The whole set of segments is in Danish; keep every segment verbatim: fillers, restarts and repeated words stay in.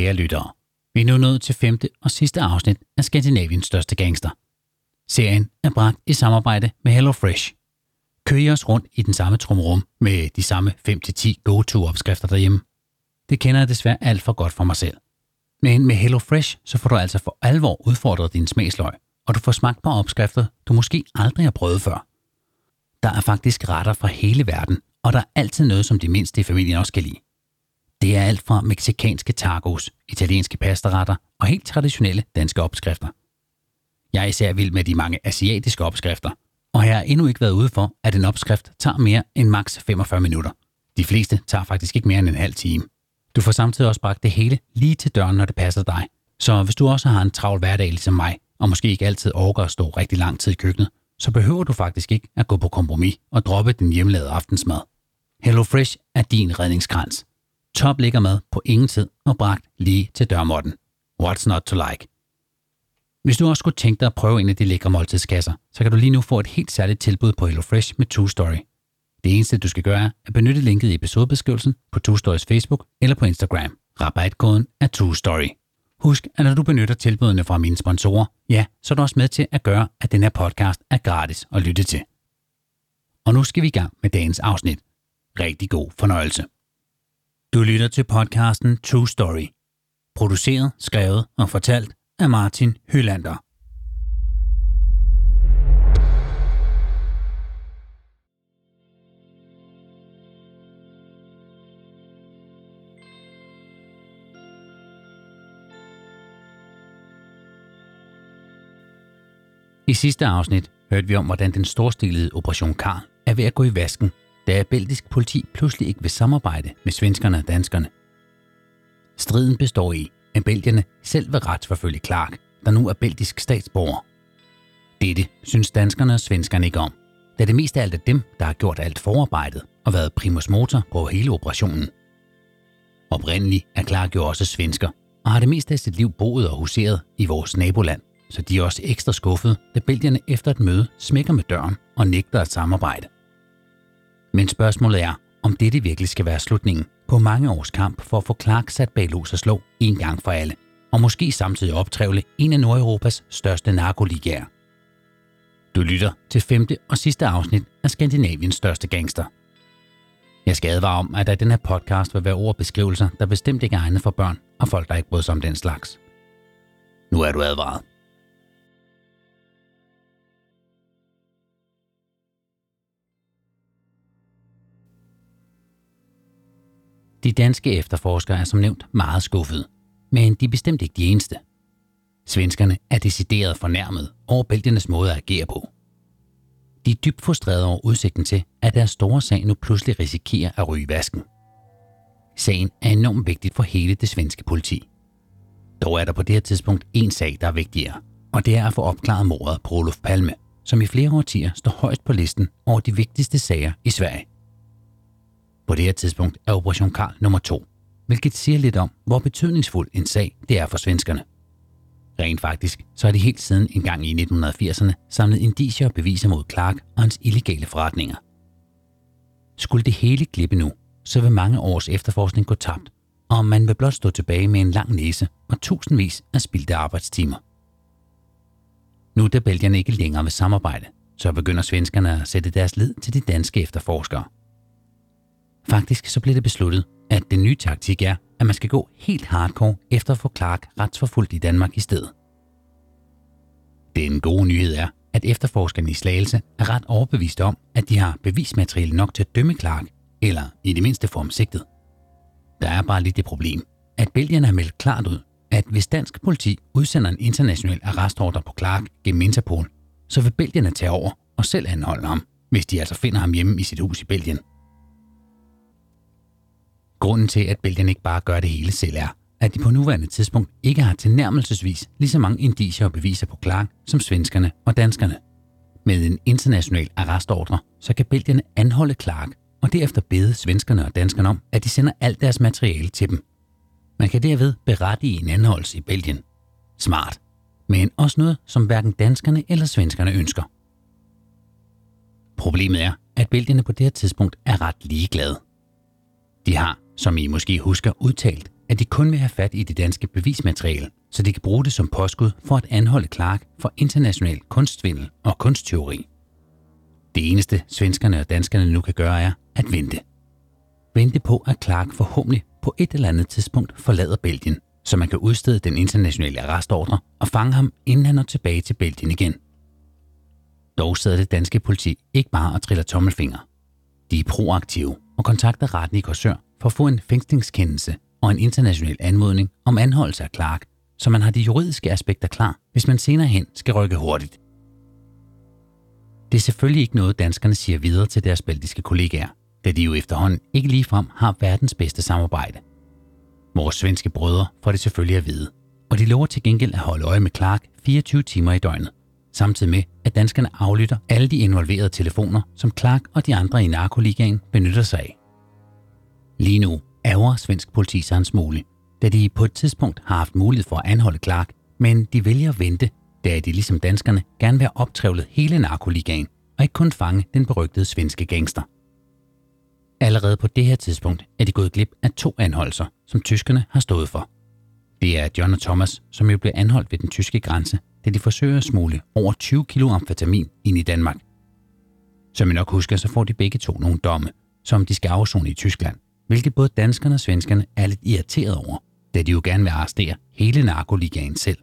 Kære lyttere, vi er nu nået til femte og sidste afsnit af Skandinaviens største gangster. Serien er bragt i samarbejde med HelloFresh. Kører I os rundt i den samme trumrum med de samme fem til ti go-to-opskrifter derhjemme? Det kender jeg desværre alt for godt for mig selv. Men med HelloFresh så får du altså for alvor udfordret din smagsløg, og du får smagt på opskrifter, du måske aldrig har prøvet før. Der er faktisk retter fra hele verden, og der er altid noget, som de mindste i familien også kan lide. Det er alt fra mexicanske tacos, italienske pastaretter og helt traditionelle danske opskrifter. Jeg er især vild med de mange asiatiske opskrifter, og jeg har endnu ikke været ude for, at en opskrift tager mere end maks femogfyrre minutter. De fleste tager faktisk ikke mere end en halv time. Du får samtidig også bragt det hele lige til døren, når det passer dig. Så hvis du også har en travl hverdag ligesom mig, og måske ikke altid orker at stå rigtig lang tid i køkkenet, så behøver du faktisk ikke at gå på kompromis og droppe din hjemmelavede aftensmad. HelloFresh er din redningskrans. Top lækker mad på ingen tid og bragt lige til dørmåtten. What's not to like? Hvis du også skulle tænke dig at prøve en af de lækre måltidskasser, så kan du lige nu få et helt særligt tilbud på HelloFresh med Two Story. Det eneste du skal gøre er at benytte linket i episodebeskrivelsen på Two Storys Facebook eller på Instagram. Rabatkoden er Two Story. Husk, at når du benytter tilbudene fra mine sponsorer, ja, så er du også med til at gøre, at den her podcast er gratis at lytte til. Og nu skal vi i gang med dagens afsnit. Rigtig god fornøjelse. Du lytter til podcasten True Story. Produceret, skrevet og fortalt af Martin Hylander. I sidste afsnit hørte vi om, hvordan den storstilede Operation Karl er ved at gå i vasken, da belgisk politi pludselig ikke vil samarbejde med svenskerne og danskerne. Striden består i, at belgierne selv vil retsforfølge Clark, der nu er belgisk statsborger. Dette synes danskerne og svenskerne ikke om, da det mest af alt er dem, der har gjort alt forarbejdet og været primus motor på hele operationen. Oprindeligt er Clark jo også svensker, og har det meste af sit liv boet og huseret i vores naboland, så de er også ekstra skuffede, da belgierne efter et møde smækker med døren og nægter at samarbejde. Men spørgsmålet er, om dette virkelig skal være slutningen på mange års kamp for at få Clark sat bag lås og slå en gang for alle, og måske samtidig optrævle en af Nordeuropas største narkoligaer. Du lytter til femte og sidste afsnit af Skandinaviens største gangster. Jeg skal advare om, at der i den her podcast vil være ord og beskrivelser, der bestemt ikke er egnet for børn og folk, der ikke bryder sig om den slags. Nu er du advaret. De danske efterforskere er som nævnt meget skuffede, men de er bestemt ikke de eneste. Svenskerne er decideret fornærmet over belgiernes måde at agere på. De er dybt frustrerede over udsigten til, at deres store sag nu pludselig risikerer at ryge i vasken. Sagen er enormt vigtig for hele det svenske politi. Dog er der på det her tidspunkt en sag, der er vigtigere, og det er at få opklaret mordet på Olof Palme, som i flere årtier står højst på listen over de vigtigste sager i Sverige. På det her tidspunkt er Operation Karl nummer to, hvilket siger lidt om, hvor betydningsfuld en sag det er for svenskerne. Rent faktisk, så er de helt siden en gang i nitten firserne samlet indicier og beviser mod Clark og hans illegale forretninger. Skulle det hele glippe nu, så vil mange års efterforskning gå tabt, og man vil blot stå tilbage med en lang næse og tusindvis af spildte arbejdstimer. Nu da belgierne ikke længere vil samarbejde, så begynder svenskerne at sætte deres lid til de danske efterforskere. Faktisk så blev det besluttet, at den nye taktik er, at man skal gå helt hardcore efter at få Clark retsforfulgt i Danmark i stedet. Den gode nyhed er, at efterforskerne i Slagelse er ret overbevist om, at de har bevismateriale nok til at dømme Clark, eller i det mindste få ham sigtet. Der er bare lidt det problem, at belgierne har meldt klart ud, at hvis dansk politi udsender en international arrestordre på Clark gennem Interpol, så vil belgierne tage over og selv anholde ham, hvis de altså finder ham hjemme i sit hus i Belgien. Grunden til, at belgierne ikke bare gør det hele selv er, at de på nuværende tidspunkt ikke har tilnærmelsesvis lige så mange indicier og beviser på Clark som svenskerne og danskerne. Med en international arrestordre, så kan belgierne anholde Clark og derefter bede svenskerne og danskerne om, at de sender alt deres materiale til dem. Man kan derved berettige en anholdelse i Belgien. Smart, men også noget, som hverken danskerne eller svenskerne ønsker. Problemet er, at belgierne på det her tidspunkt er ret ligeglade. De har, som I måske husker, udtalt, at de kun vil have fat i det danske bevismateriale, så de kan bruge det som påskud for at anholde Clark for international kunstsvindel og kunsttyveri. Det eneste svenskerne og danskerne nu kan gøre er at vente. Vente på, at Clark forhåbentlig på et eller andet tidspunkt forlader Belgien, så man kan udstede den internationale arrestordre og fange ham, inden han når tilbage til Belgien igen. Dog sidder det danske politi ikke bare og triller tommelfinger. De er proaktive og kontakter retten i Korsør for at få en fængslingskendelse og en international anmodning om anholdelse af Clark, så man har de juridiske aspekter klar, hvis man senere hen skal rykke hurtigt. Det er selvfølgelig ikke noget, danskerne siger videre til deres belgiske kollegaer, da de jo efterhånden ikke ligefrem har verdens bedste samarbejde. Vores svenske brødre får det selvfølgelig at vide, og de lover til gengæld at holde øje med Clark fireogtyve timer i døgnet, samtidig med, at danskerne aflytter alle de involverede telefoner, som Clark og de andre i narkoligaen benytter sig af. Lige nu ærger svensk politi sig en smule, da de på et tidspunkt har haft mulighed for at anholde Clark, men de vælger at vente, da de ligesom danskerne gerne vil have optrævlet hele narkoligaen og ikke kun fange den berygtede svenske gangster. Allerede på det her tidspunkt er de gået glip af to anholdelser, som tyskerne har stået for. Det er John og Thomas, som jo bliver anholdt ved den tyske grænse, da de forsøger at smugle over tyve kilo amfetamin ind i Danmark. Som I nok husker, så får de begge to nogle domme, som de skal afsone i Tyskland, hvilket både danskerne og svenskerne er lidt irriteret over, da de jo gerne vil arrestere hele narkoligaen selv.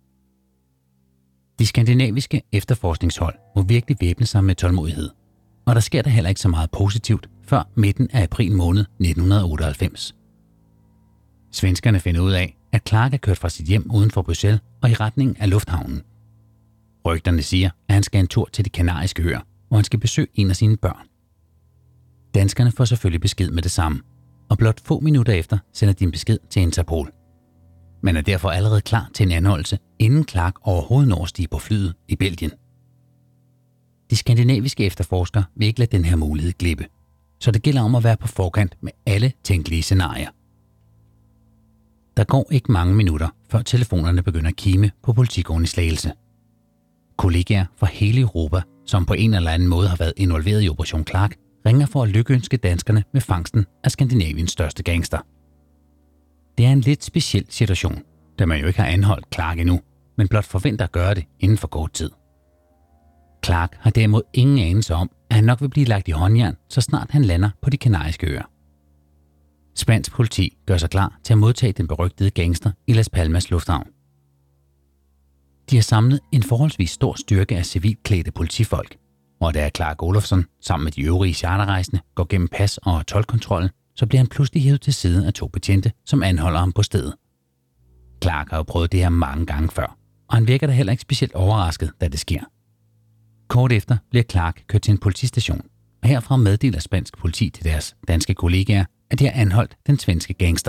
De skandinaviske efterforskningshold må virkelig væbne sig med tålmodighed, og der sker der heller ikke så meget positivt før midten af april måned nitten otteoghalvfems. Svenskerne finder ud af, at Clark er kørt fra sit hjem uden for Bruxelles og i retning af lufthavnen. Rygterne siger, at han skal en tur til de kanariske øer, hvor han skal besøge en af sine børn. Danskerne får selvfølgelig besked med det samme, og blot få minutter efter sender de en besked til Interpol. Man er derfor allerede klar til en anholdelse, inden Clark overhovedet når at stige på flyet i Belgien. De skandinaviske efterforskere vil ikke lade den her mulighed glippe, så det gælder om at være på forkant med alle tænkelige scenarier. Der går ikke mange minutter, før telefonerne begynder at kime på politigården i Slagelse. Kollegaer fra hele Europa, som på en eller anden måde har været involveret i Operation Clark, ringer for at lykønske danskerne med fangsten af Skandinaviens største gangster. Det er en lidt speciel situation, da man jo ikke har anholdt Clark endnu, men blot forventer at gøre det inden for kort tid. Clark har derimod ingen anelse om, at han nok vil blive lagt i håndjern, så snart han lander på de kanariske øer. Spansk politi gør sig klar til at modtage den berygtede gangster i Las Palmas lufthavn. De har samlet en forholdsvis stor styrke af civilklædte politifolk, og da Clark Olofsson sammen med de øvrige charterrejsende går gennem pas- og toldkontrollen, så bliver han pludselig hævet til siden af to betjente, som anholder ham på stedet. Clark har jo prøvet det her mange gange før, og han virker da heller ikke specielt overrasket, da det sker. Kort efter bliver Clark kørt til en politistation, og herfra meddeler spansk politi til deres danske kollegaer, at de har anholdt den svenske gangster.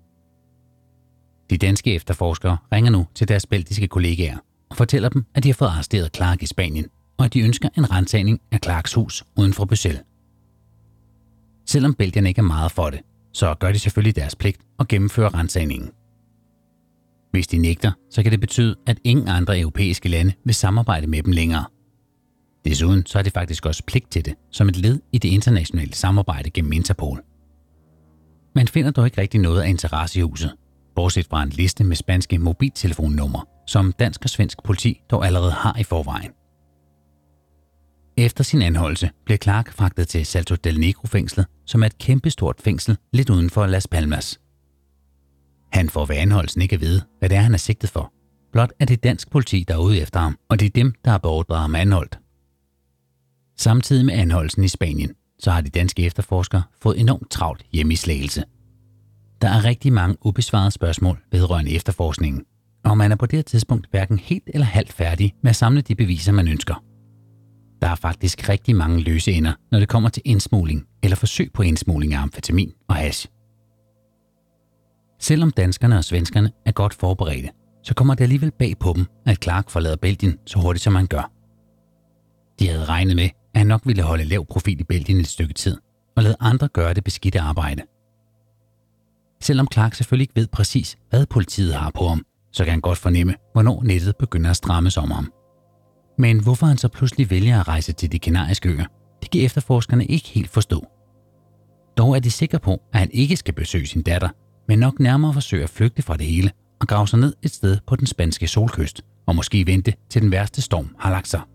De danske efterforskere ringer nu til deres belgiske kollegaer og fortæller dem, at de har fået arresteret Clark i Spanien, og at de ønsker en ransagning af Clarks hus uden for Bruxelles. Selvom belgierne ikke er meget for det, så gør de selvfølgelig deres pligt og gennemfører ransagningen. Hvis de nægter, så kan det betyde, at ingen andre europæiske lande vil samarbejde med dem længere. Desuden så er det faktisk også pligt til det, som et led i det internationale samarbejde gennem Interpol. Man finder dog ikke rigtig noget af interesse i huset, bortset fra en liste med spanske mobiltelefonnumre, som dansk og svensk politi dog allerede har i forvejen. Efter sin anholdelse bliver Clark fragtet til Salto del Negro-fængslet, som er et kæmpestort fængsel lidt uden for Las Palmas. Han får ved anholdelsen ikke at vide, hvad det er, han er sigtet for. Blot er det dansk politi, der er ude efter ham, og det er dem, der har beordret ham anholdt. Samtidig med anholdelsen i Spanien, så har de danske efterforskere fået enormt travlt hjemme i Slagelse. Der er rigtig mange ubesvarede spørgsmål vedrørende efterforskningen, og man er på det her tidspunkt hverken helt eller halvt færdig med at samle de beviser, man ønsker. Der er faktisk rigtig mange løse ender, når det kommer til indsmugling eller forsøg på indsmugling af amfetamin og hash. Selvom danskerne og svenskerne er godt forberedte, så kommer det alligevel bag på dem, at Clark forlader Belgien så hurtigt som han gør. De havde regnet med, at han nok ville holde lav profil i Belgien et stykke tid, og lade andre gøre det beskidte arbejde. Selvom Clark selvfølgelig ikke ved præcis, hvad politiet har på ham, så kan han godt fornemme, hvornår nettet begynder at strammes om ham. Men hvorfor han så pludselig vælger at rejse til de kanariske øer, det kan efterforskerne ikke helt forstå. Dog er de sikre på, at han ikke skal besøge sin datter, men nok nærmere forsøge at flygte fra det hele og grave sig ned et sted på den spanske solkyst, og måske vente til den værste storm har lagt sig.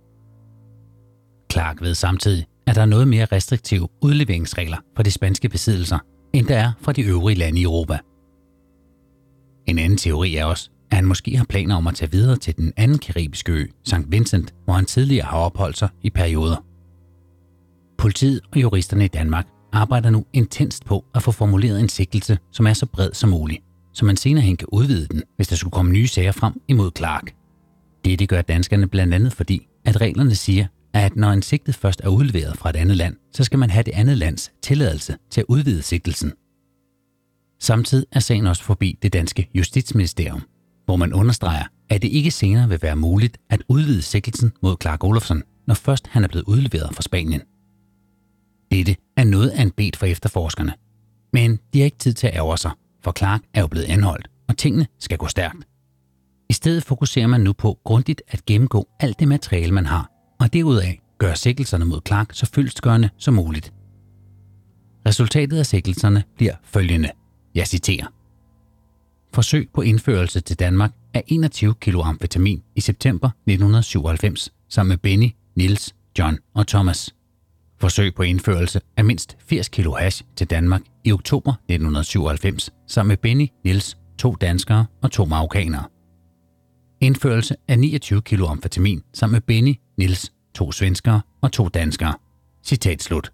Clark ved samtidig, at der er noget mere restriktive udleveringsregler for de spanske besiddelser, end der er fra de øvrige lande i Europa. En anden teori er også, at han måske har planer om at tage videre til den anden karibiske ø, Sankt Vincent, hvor han tidligere har opholdt sig i perioder. Politiet og juristerne i Danmark arbejder nu intenst på at få formuleret en sigtelse, som er så bred som muligt, så man senere hen kan udvide den, hvis der skulle komme nye sager frem imod Clark. Det, det gør danskerne blandt andet fordi, at reglerne siger, at når en sigtet først er udleveret fra et andet land, så skal man have det andet lands tilladelse til at udvide sigtelsen. Samtidig er sagen også forbi det danske Justitsministerium, hvor man understreger, at det ikke senere vil være muligt at udvide sigtelsen mod Clark Olofsson, når først han er blevet udleveret fra Spanien. Dette er noget af en bet for efterforskerne, men de har ikke tid til at ærge sig, for Clark er jo blevet anholdt, og tingene skal gå stærkt. I stedet fokuserer man nu på grundigt at gennemgå alt det materiale, man har, og derudaf gøre sigtelserne mod Clark så fyldestgørende som muligt. Resultatet af sigtelserne bliver følgende. Jeg citerer. Forsøg på indførelse til Danmark af enogtyve kilo amfetamin i september nitten syvoghalvfems sammen med Benny, Niels, John og Thomas. Forsøg på indførelse af mindst firs kilo hash til Danmark i oktober nitten syvoghalvfems sammen med Benny, Niels, to danskere og to marokkanere. Indførelse af niogtyve kilo amfetamin sammen med Benny, Niels, to svenskere og to danskere. Citat slut.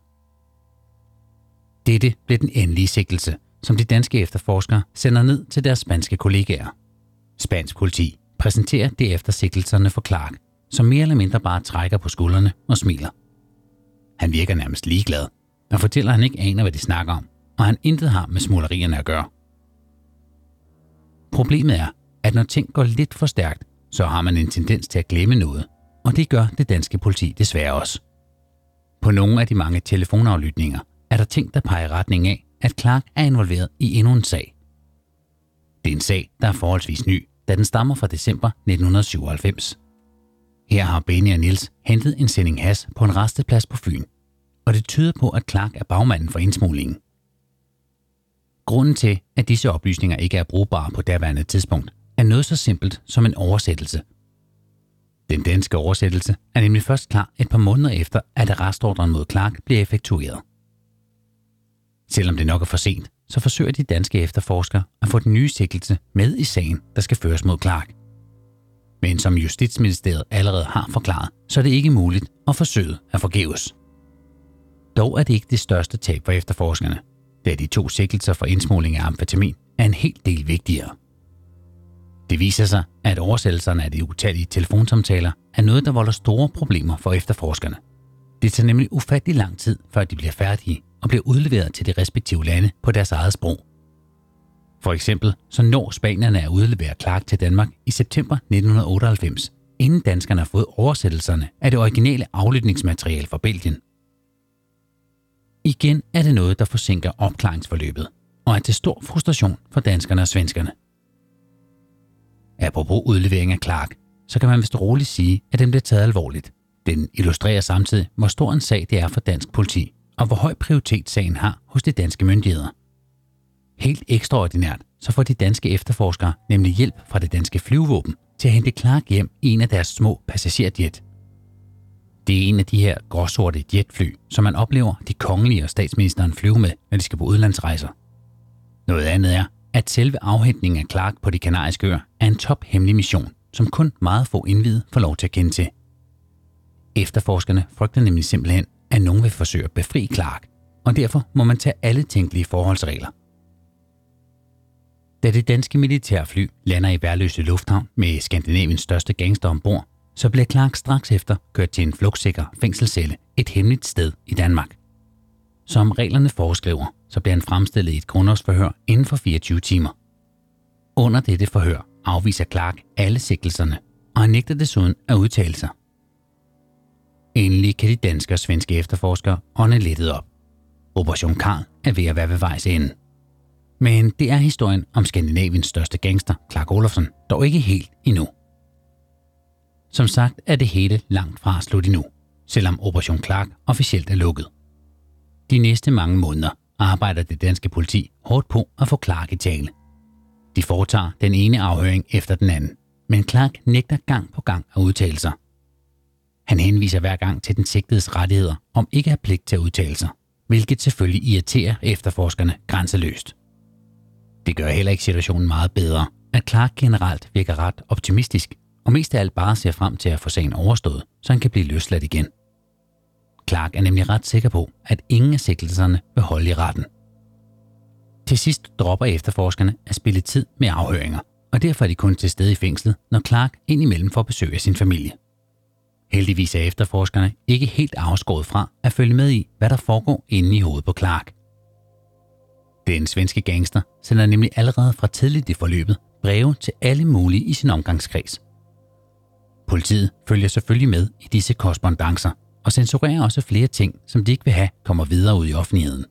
Dette blev den endelige sigtelse, som de danske efterforskere sender ned til deres spanske kollegaer. Spansk politi præsenterer derefter sigtelserne for Clark, som mere eller mindre bare trækker på skuldrene og smiler. Han virker nærmest ligeglad, og fortæller, at han ikke aner, hvad de snakker om, og han intet har med smuglerierne at gøre. Problemet er, at når ting går lidt for stærkt, så har man en tendens til at glemme noget, og det gør det danske politi desværre også. På nogle af de mange telefonaflytninger er der ting, der peger i retning af, at Clark er involveret i endnu en sag. Det er en sag, der er forholdsvis ny, da den stammer fra december nitten syvoghalvfems. Her har Benny og Niels hentet en sending hash på en rasteplads på Fyn, og det tyder på, at Clark er bagmanden for indsmuglingen. Grunden til, at disse oplysninger ikke er brugbare på daværende tidspunkt, er noget så simpelt som en oversættelse. Den danske oversættelse er nemlig først klar et par måneder efter, at arrestordren mod Clark bliver effektueret. Selvom det nok er for sent, så forsøger de danske efterforskere at få den nye sigtelse med i sagen, der skal føres mod Clark. Men som Justitsministeriet allerede har forklaret, så er det ikke muligt at forsøge at forgæves. Dog er det ikke det største tab for efterforskerne, da de to sigtelser for indsmugling af amfetamin er en hel del vigtigere. Det viser sig, at oversættelserne af de utallige telefonsamtaler er noget, der volder store problemer for efterforskerne. Det tager nemlig ufattelig lang tid, før de bliver færdige og bliver udleveret til de respektive lande på deres eget sprog. For eksempel så når spanierne at udlevere Clark til Danmark i september nitten otteoghalvfems, inden danskerne har fået oversættelserne af det originale aflytningsmateriale fra Belgien. Igen er det noget, der forsinker opklaringsforløbet, og er til stor frustration for danskerne og svenskerne. Apropos udlevering af Clark, så kan man vist roligt sige, at den bliver taget alvorligt. Den illustrerer samtidig, hvor stor en sag det er for dansk politi, og hvor høj prioritet sagen har hos de danske myndigheder. Helt ekstraordinært, så får de danske efterforskere nemlig hjælp fra det danske flyvevåben til at hente Clark hjem i en af deres små passagerjet. Det er en af de her gråsorte jetfly, som man oplever de kongelige og statsministeren flyve med, når de skal på udlandsrejser. Noget andet er, at selve afhentningen af Clark på de kanariske øer er en tophemmelig mission, som kun meget få indvidede får lov til at kende til. Efterforskerne frygter nemlig simpelthen, at nogen vil forsøge at befri Clark, og derfor må man tage alle tænkelige forholdsregler. Da det danske militærfly lander i Værløse Lufthavn med Skandinaviens største gangster ombord, så bliver Clark straks efter kørt til en flugtsikker fængselscelle et hemmeligt sted i Danmark. Som reglerne foreskriver, så bliver han fremstillet i et grundlovsforhør inden for fireogtyve timer. Under dette forhør afviser Clark alle sigtelserne, og han nægter desuden at udtale sig. Endelig kan de danske og svenske efterforskere ånde lettet op. Operation Karl er ved at være ved vejs ende. Men det er historien om Skandinaviens største gangster, Clark Olofsson, dog ikke helt endnu. Som sagt er det hele langt fra slut endnu, selvom Operation Clark officielt er lukket. De næste mange måneder arbejder det danske politi hårdt på at få Clark i tale. De foretager den ene afhøring efter den anden, men Clark nægter gang på gang at udtale sig. Han henviser hver gang til den sigtedes rettigheder om ikke at have pligt til at udtale sig, hvilket selvfølgelig irriterer efterforskerne grænseløst. Det gør heller ikke situationen meget bedre, at Clark generelt virker ret optimistisk og mest af alt bare ser frem til at få sagen overstået, så han kan blive løsladt igen. Clark er nemlig ret sikker på, at ingen af sigtelserne vil holde i retten. Til sidst dropper efterforskerne at spille tid med afhøringer, og derfor er de kun til stede i fængslet, når Clark indimellem får besøg af sin familie. Heldigvis er efterforskerne ikke helt afskåret fra at følge med i, hvad der foregår inde i hovedet på Clark. Den svenske gangster sender nemlig allerede fra tidligt i forløbet breve til alle mulige i sin omgangskreds. Politiet følger selvfølgelig med i disse korrespondancer og censurerer også flere ting, som de ikke vil have kommer videre ud i offentligheden.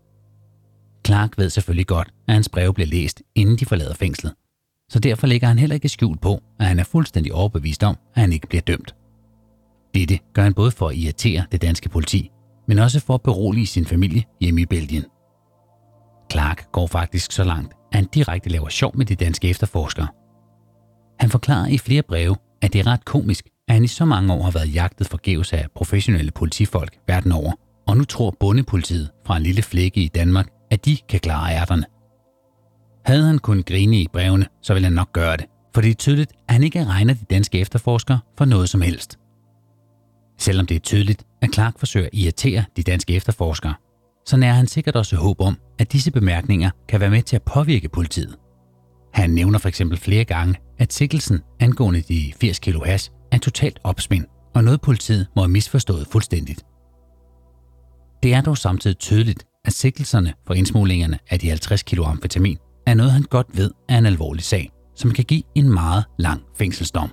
Clark ved selvfølgelig godt, at hans breve bliver læst, inden de forlader fængslet, så derfor lægger han heller ikke skjult på, at han er fuldstændig overbevist om, at han ikke bliver dømt. Dette gør han både for at irritere det danske politi, men også for at berolige sin familie hjemme i Belgien. Clark går faktisk så langt, at han direkte laver sjov med de danske efterforskere. Han forklarer i flere breve, at det er ret komisk, at han i så mange år har været jagtet forgæves af professionelle politifolk verden over, og nu tror bondepolitiet fra en lille flække i Danmark, at de kan klare ærterne. Havde han kunnet grine i brevene, så ville han nok gøre det, for det er tydeligt, at han ikke regner de danske efterforskere for noget som helst. Selvom det er tydeligt, at Clark forsøger at irritere de danske efterforskere, så nærer han sikkert også håb om, at disse bemærkninger kan være med til at påvirke politiet. Han nævner for eksempel flere gange, at sigtelsen angående de firs kilo hash er totalt opspind, og noget politiet må have misforstået fuldstændigt. Det er dog samtidig tydeligt, at sigtelserne for indsmuglingerne af de halvtreds kilo amfetamin er noget, han godt ved er en alvorlig sag, som kan give en meget lang fængselsdom.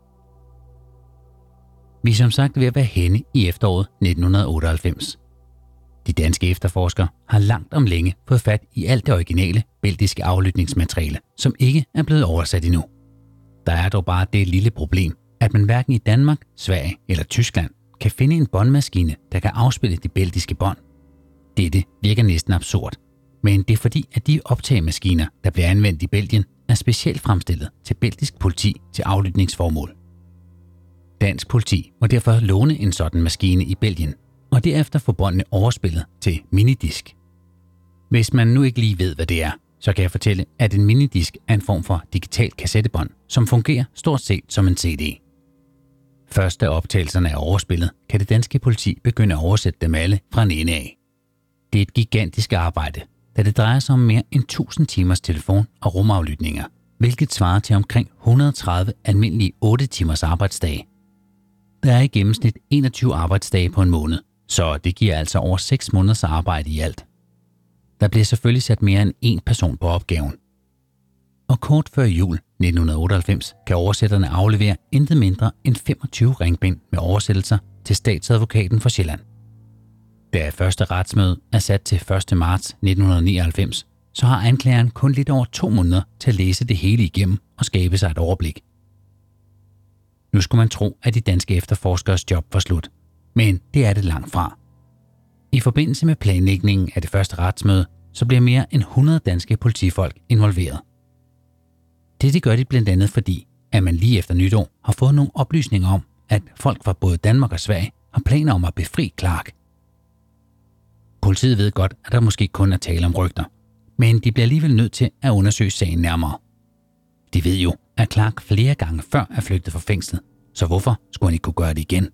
Vi er som sagt ved at være henne i efteråret nitten otteoghalvfems. De danske efterforskere har langt om længe fået fat i alt det originale belgiske aflytningsmateriale, som ikke er blevet oversat endnu. Der er dog bare det lille problem, at man hverken i Danmark, Sverige eller Tyskland kan finde en båndmaskine, der kan afspille de belgiske bånd. Dette virker næsten absurd, men det er fordi, at de optagemaskiner, der bliver anvendt i Belgien, er specielt fremstillet til belgisk politi til aflytningsformål. Dansk politi må derfor låne en sådan maskine i Belgien, og derefter få båndene overspillet til minidisk. Hvis man nu ikke lige ved, hvad det er, så kan jeg fortælle, at en minidisk er en form for digital kassettebånd, som fungerer stort set som en C D. Først da optagelserne er overspillet, kan det danske politi begynde at oversætte dem alle fra en ende af. Det er et gigantisk arbejde, da det drejer sig om mere end tusind timers telefon- og rumaflytninger, hvilket svarer til omkring et hundrede og tredive almindelige otte timers arbejdsdage. Der er i gennemsnit enogtyve arbejdsdage på en måned, så det giver altså over seks måneders arbejde i alt. Der bliver selvfølgelig sat mere end én person på opgaven. Og kort før jul nitten otteoghalvfems kan oversætterne aflevere intet mindre end femogtyve ringbind med oversættelser til statsadvokaten for Sjælland. Da første retsmøde er sat til første marts nitten nioghalvfems, så har anklageren kun lidt over to måneder til at læse det hele igennem og skabe sig et overblik. Nu skulle man tro, at de danske efterforskers job var slut, men det er det langt fra. I forbindelse med planlægningen af det første retsmøde, så bliver mere end hundrede danske politifolk involveret. Dette gør de blandt andet fordi, at man lige efter nytår har fået nogle oplysninger om, at folk fra både Danmark og Sverige har planer om at befri Clark. Politiet ved godt, at der måske kun er tale om rygter, men de bliver alligevel nødt til at undersøge sagen nærmere. De ved jo, at Clark flere gange før er flygtet fra fængslet, så hvorfor skulle han ikke kunne gøre det igen?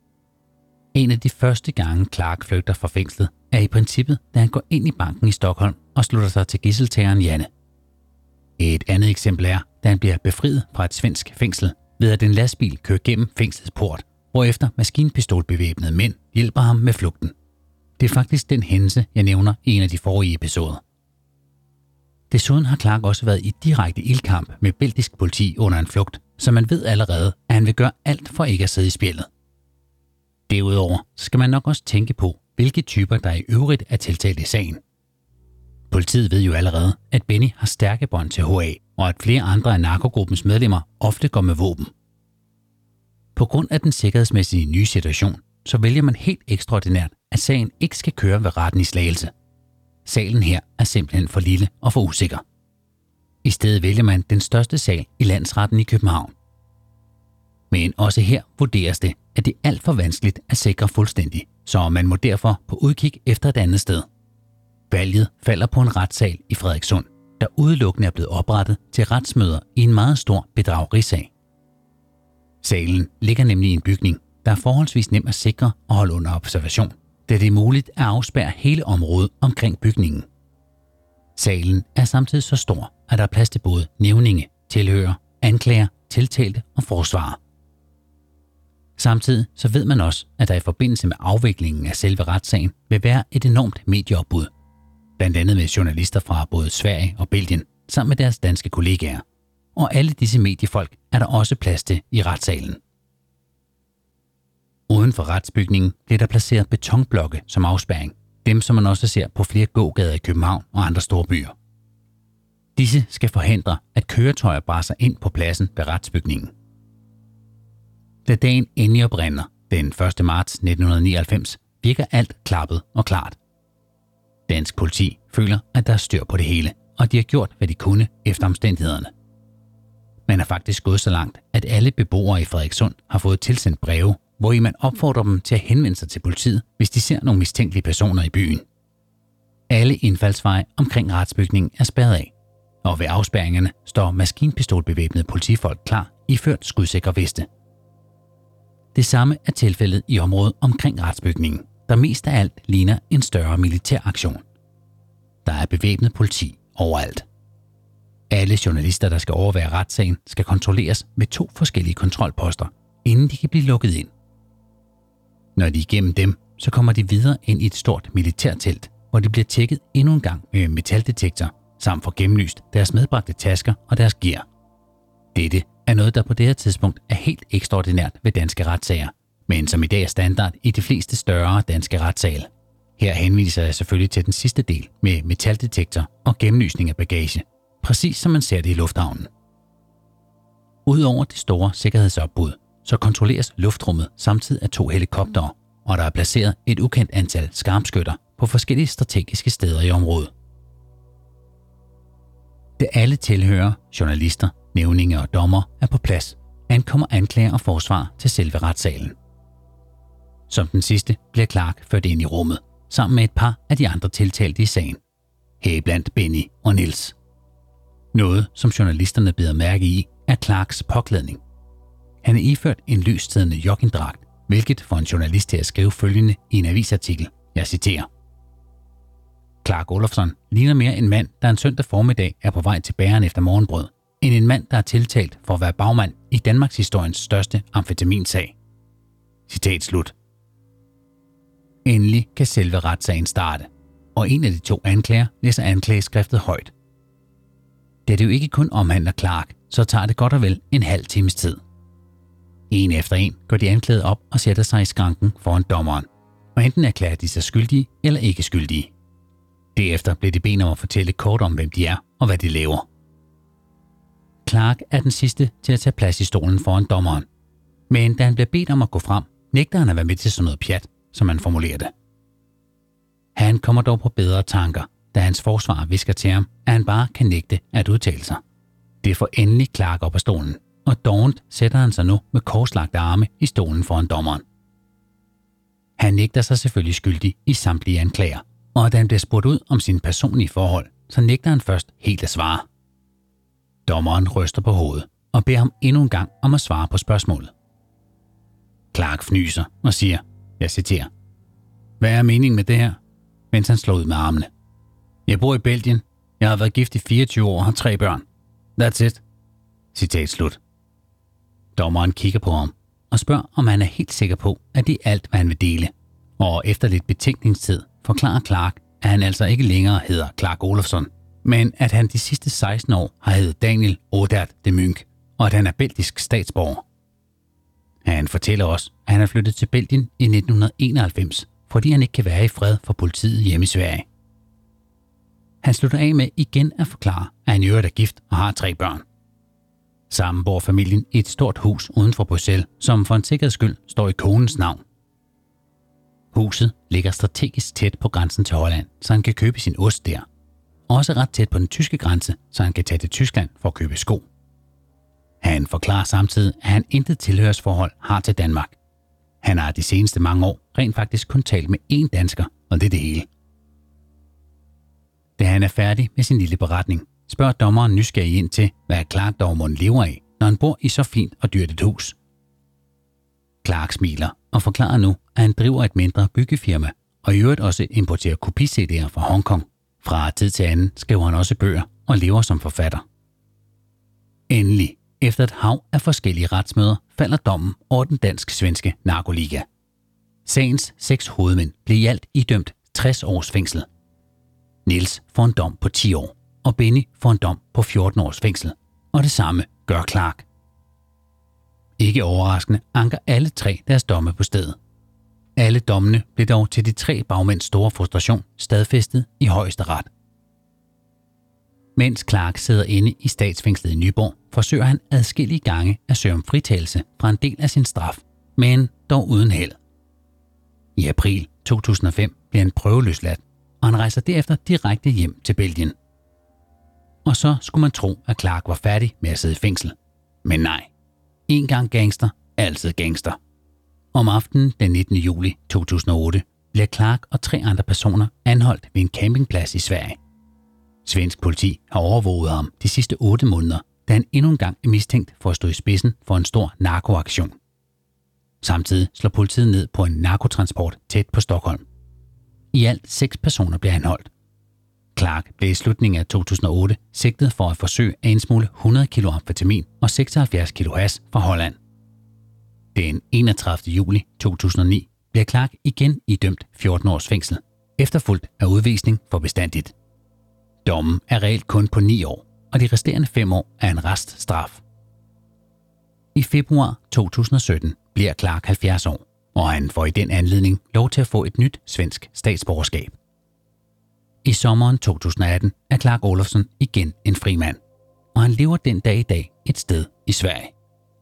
En af de første gange Clark flygter fra fængslet er i princippet, da han går ind i banken i Stockholm og slutter sig til gidseltageren Janne. Et andet eksempel er, da han bliver befriet fra et svensk fængsel, ved at en lastbil kører gennem fængslets port, hvorefter maskinpistolbevæbnede mænd hjælper ham med flugten. Det er faktisk den hændelse, jeg nævner i en af de forrige episoder. Desuden har Clark også været i direkte ildkamp med belgisk politi under en flugt, så man ved allerede, at han vil gøre alt for ikke at sidde i spjældet. Derudover skal man nok også tænke på, hvilke typer der i øvrigt er tiltalt i sagen. Politiet ved jo allerede, at Benny har stærke bånd til H A, og at flere andre af narkogruppens medlemmer ofte går med våben. På grund af den sikkerhedsmæssige nye situation, så vælger man helt ekstraordinært, at sagen ikke skal køre ved retten i Slagelse. salen her er simpelthen for lille og for usikker. I stedet vælger man den største sal i landsretten i København. Men også her vurderes det, at det er alt for vanskeligt at sikre fuldstændig, så man må derfor på udkig efter et andet sted. Valget falder på en retssal i Frederikssund, der udelukkende er blevet oprettet til retsmøder i en meget stor bedragerisag. Salen ligger nemlig i en bygning, der er forholdsvis nem at sikre og holde under observation, da det er muligt at afspærre hele området omkring bygningen. Salen er samtidig så stor, at der er plads til både nævninge, tilhører, anklager, tiltalte og forsvarer. Samtidig så ved man også, at der i forbindelse med afviklingen af selve retssagen vil være et enormt medieopbud, blandt andet med journalister fra både Sverige og Belgien, sammen med deres danske kollegaer. Og alle disse mediefolk er der også plads til i retssalen. Uden for retsbygningen bliver der placeret betonblokke som afspærring, dem som man også ser på flere gågader i København og andre store byer. Disse skal forhindre, at køretøjer braser ind på pladsen ved retsbygningen. Da dagen endelig oprinder, den første marts nitten nioghalvfems, virker alt klappet og klart. Dansk politi føler, at der er styr på det hele, og de har gjort, hvad de kunne efter omstændighederne. Man er faktisk gået så langt, at alle beboere i Frederikssund har fået tilsendt breve, hvor man opfordrer dem til at henvende sig til politiet, hvis de ser nogle mistænkelige personer i byen. Alle indfaldsveje omkring retsbygningen er spærret af, og ved afspærringerne står maskinpistolbevæbnede politifolk klar iført skudsikre veste. Det samme er tilfældet i området omkring retsbygningen, der mest af alt ligner en større militær aktion. Der er bevæbnet politi overalt. Alle journalister, der skal overvære retssagen, skal kontrolleres med to forskellige kontrolposter, inden de kan blive lukket ind. Når de er igennem dem, så kommer de videre ind i et stort militærtelt, hvor de bliver tjekket endnu en gang med metaldetektor, samt får gennemlyst deres medbragte tasker og deres gear. Dette er noget, der på det her tidspunkt er helt ekstraordinært ved danske retssager, men som i dag er standard i de fleste større danske retssale. Her henviser jeg selvfølgelig til den sidste del med metaldetektor og gennemlysning af bagage, præcis som man ser det i lufthavnen. Udover det store sikkerhedsopbud, så kontrolleres luftrummet samtidig af to helikoptere, og der er placeret et ukendt antal skarpskytter på forskellige strategiske steder i området. Da alle tilhører, journalister, nævninge og dommer er på plads, ankommer anklager og forsvar til selve retssalen. Som den sidste bliver Clark ført ind i rummet, sammen med et par af de andre tiltalte i sagen, heriblandt Benny og Niels. Noget, som journalisterne beder mærke i, er Clarks påklædning. Han er iført en lysstedende joggingdragt, hvilket får en journalist til at skrive følgende i en avisartikel. Jeg citerer: Clark Olofsson ligner mere en mand, der en søndag formiddag er på vej til bageren efter morgenbrød, end en mand, der er tiltalt for at være bagmand i Danmarks historiens største amfetaminsag. Citat slut. Endelig kan selve retssagen starte, og en af de to anklager læser anklageskriftet højt. Da det jo ikke kun omhandler Clark, så tager det godt og vel en halv times tid. En efter en går de anklagede op og sætter sig i skranken foran dommeren, og enten erklærer de sig skyldige eller ikke skyldige. Derefter bliver de bedt om at fortælle kort om, hvem de er og hvad de laver. Clark er den sidste til at tage plads i stolen foran dommeren, men da han bliver bedt om at gå frem, nægter han at være med til sådan noget pjat, som man formulerer det. Han kommer dog på bedre tanker, da hans forsvarer visker til ham, at han bare kan nægte at udtale sig. Det får endelig Clark op af stolen, og dovent sætter han sig nu med korslagte arme i stolen foran dommeren. Han nægter sig selvfølgelig skyldig i samtlige anklager, og da han bliver spurgt ud om sine personlige forhold, så nægter han først helt at svare. Dommeren ryster på hovedet og beder ham endnu en gang om at svare på spørgsmålet. Clark fnyser og siger, jeg citerer: Hvad er meningen med det her? Mens han slår ud med armene. Jeg bor i Belgien. Jeg har været gift i fireogtyve år og har tre børn. That's it. Citat slut. Dommeren kigger på ham og spørger, om han er helt sikker på, at det er alt, hvad han vil dele. Og efter lidt betænkningstid forklarer Clark, at han altså ikke længere hedder Clark Olofsson, men at han de sidste seksten år har heddet Daniel Odert de Munk, og at han er belgisk statsborger. Han fortæller også, at han er flyttet til Belgien i nitten enoghalvfems, fordi han ikke kan være i fred for politiet hjemme i Sverige. Han slutter af med igen at forklare, at han i øvrigt er gift og har tre børn. Sammen bor familien i et stort hus uden for Bruxelles, som for en sikkerheds skyld står i konens navn. Huset ligger strategisk tæt på grænsen til Holland, så han kan købe sin ost der. Også ret tæt på den tyske grænse, så han kan tage til Tyskland for at købe sko. Han forklarer samtidig, at han intet tilhørsforhold har til Danmark. Han har de seneste mange år rent faktisk kun talt med én dansker, og det er det hele. Da han er færdig med sin lille beretning, spørger dommeren nysgerrig ind til, hvad Clark dog mon lever af, når han bor i så fint og dyrt et hus. Clark smiler og forklarer nu, at han driver et mindre byggefirma, og i øvrigt også importerer kopi-C D'er fra Hongkong. Fra tid til anden skriver han også bøger og lever som forfatter. Endelig, efter et hav af forskellige retsmøder, falder dommen over den dansk-svenske narkoliga. Sagens seks hovedmænd blev i alt idømt tres års fængsel. Niels får en dom på ti år, og Benny får en dom på fjorten års fængsel, og det samme gør Clark. Ikke overraskende anker alle tre deres domme på stedet. Alle dommene blev dog til de tre bagmænds store frustration stadfæstet i højesteret. Mens Clark sidder inde i statsfængslet i Nyborg, forsøger han adskillige gange at søge om fritagelse fra en del af sin straf, men dog uden held. I april to tusind og fem bliver han prøveløsladt, og han rejser derefter direkte hjem til Belgien. Og så skulle man tro, at Clark var færdig med at sidde i fængsel. Men nej. En gang gangster, altid gangster. Om aftenen den nittende juli to tusind og otte bliver Clark og tre andre personer anholdt ved en campingplads i Sverige. Svensk politi har overvåget ham de sidste otte måneder, da han endnu en gang er mistænkt for at stå i spidsen for en stor narkoaktion. Samtidig slår politiet ned på en narkotransport tæt på Stockholm. I alt seks personer bliver anholdt. Clark blev i slutningen af to tusind og otte sigtet for at forsøge at indsmugle hundrede kilo amfetamin og seksoghalvfjerds kilo hash fra Holland. Den enogtredivte juli to tusind og ni bliver Clark igen idømt fjorten års fængsel, efterfulgt af udvisning for bestandigt. Dommen er reelt kun på ni år, og de resterende fem år er en reststraf. I februar to tusind og sytten bliver Clark halvfjerds år, og han får i den anledning lov til at få et nyt svensk statsborgerskab. I sommeren to tusind og atten er Clark Olofsson igen en fri mand, og han lever den dag i dag et sted i Sverige.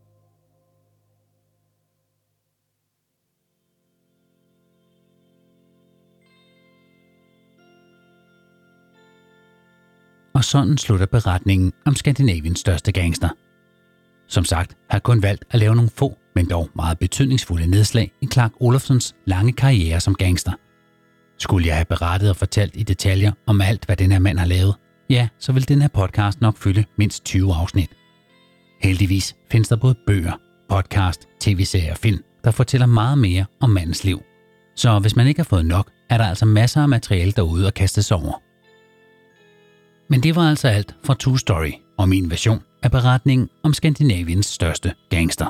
Og sådan slutter beretningen om Skandinaviens største gangster. Som sagt har jeg kun valgt at lave nogle få, men dog meget betydningsfulde nedslag i Clark Olofssons lange karriere som gangster. Skulle jeg have berettet og fortalt i detaljer om alt, hvad den her mand har lavet, ja, så vil den her podcast nok fylde mindst tyve afsnit. Heldigvis findes der både bøger, podcast, tv-serier og film, der fortæller meget mere om mandens liv. Så hvis man ikke har fået nok, er der altså masser af materiale derude at kaste sig over. Men det var altså alt fra True Story og min version af beretningen om Skandinaviens største gangster.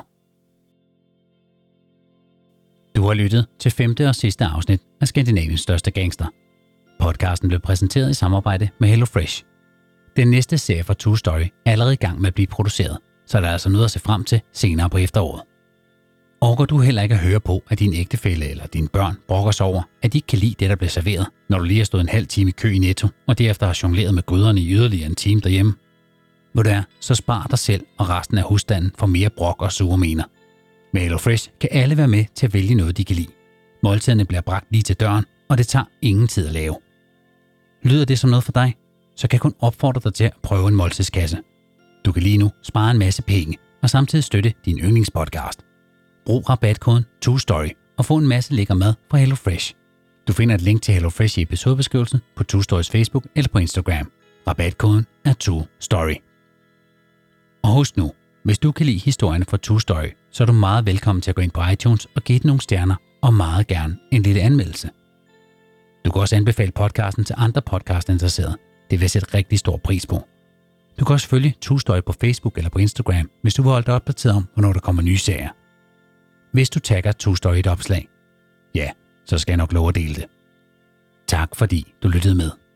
Du har lyttet til femte og sidste afsnit af Skandinaviens største gangster. Podcasten blev præsenteret i samarbejde med HelloFresh. Den næste serie fra True Story er allerede i gang med at blive produceret, så der er altså noget at se frem til senere på efteråret. Orker du heller ikke at høre på, at din ægtefælle eller dine børn brokker sig over, at de ikke kan lide det, der bliver serveret, når du lige har stået en halv time i kø i Netto, og derefter har jongleret med gryderne i yderligere en time derhjemme? Hvor det er, så spar dig selv og resten af husstanden for mere brok og sure mener. Med HelloFresh kan alle være med til at vælge noget, de kan lide. Måltiderne bliver bragt lige til døren, og det tager ingen tid at lave. Lyder det som noget for dig? Så kan jeg kun opfordre dig til at prøve en måltidskasse. Du kan lige nu spare en masse penge og samtidig støtte din yndlingspodcast. Brug rabatkoden TwoStory og få en masse lækker mad fra HelloFresh. Du finder et link til HelloFresh i episodebeskrivelsen på TwoStorys Facebook eller på Instagram. Rabatkoden er TwoStory. Og husk nu, hvis du kan lide historierne fra TwoStory, så er du meget velkommen til at gå ind på iTunes og give den nogle stjerner og meget gerne en lille anmeldelse. Du kan også anbefale podcasten til andre podcastinteresserede. Det vil jeg sætte rigtig stor pris på. Du kan også følge TwoStory på Facebook eller på Instagram, hvis du vil holde dig opdateret om, hvornår der kommer nye serier. Hvis du tagger TwoStory et opslag, ja, så skal jeg nok love at dele det. Tak fordi du lyttede med.